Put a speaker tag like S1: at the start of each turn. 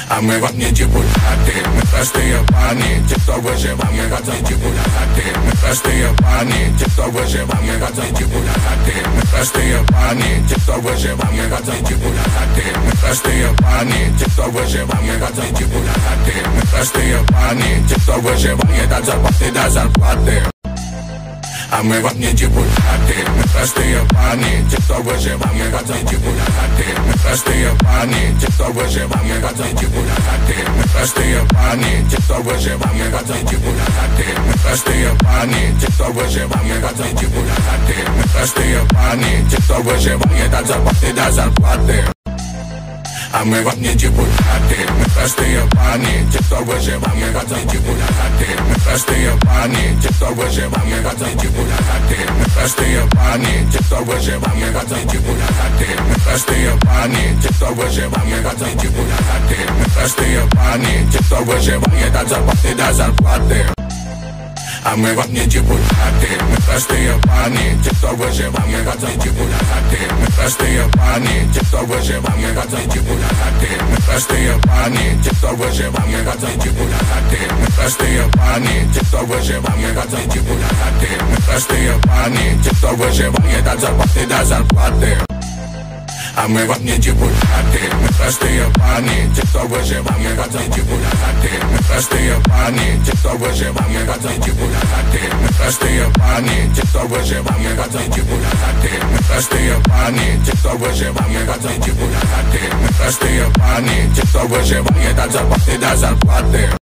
S1: А мы вам не депутаты, мы простые парни, те, кто выживал, мы хотим депутаты. Мы простые парни, те, кто выживал, мы хотим депутаты. Мы простые парни, те, кто выживал, мы хотим депутаты. Мы простые парни, те, кто выживал, мы хотим депутаты. Мы простые парни, те, кто выживал, не до зарплаты до зарплаты. А мы вам не депутаты, мы простые парни, те, кто выживал, мы хотим депутаты. Мы простые парни, те, кто выживал, мы хотим депутаты. Мы простые парни, те, кто выживал, мы хотим депутаты. Мы простые парни, те, кто выживал, мы хотим депутаты. Мы простые парни, те, кто выживал, не до зарплаты до зарплаты. А мы вам не депутаты, мы простые парни, те, кто выживал, мы хотим депутаты. Мы простые парни, те, кто выживал, мы хотим депутаты. Мы простые парни, те, кто выживал, мы хотим депутаты. Мы простые парни, те, кто выживал, мы хотим депутаты. Мы простые парни, те, кто выживал, не до зарплаты до зарплаты. А мы вам не депутаты, мы простые парни, те, кто выживал, мы хотим депутаты. Мы простые парни, те, кто выживал, мы хотим депутаты. Мы простые парни, те, кто выживал, мы хотим депутаты. Мы простые парни, те, кто выживал, мы хотим депутаты. Мы простые парни, те, кто выживал, не до зарплаты до зарплаты. А мы вам не депутаты, мы простые парни, те, кто выживал, мы хотим депутаты. Мы простые парни, те, кто выживал, мы хотим депутаты. Мы простые парни, те, кто выживал, мы хотим депутаты. Мы простые парни, те, кто выживал, мы хотим депутаты. Мы простые парни, те, кто выживал, не до зарплаты до зарплаты.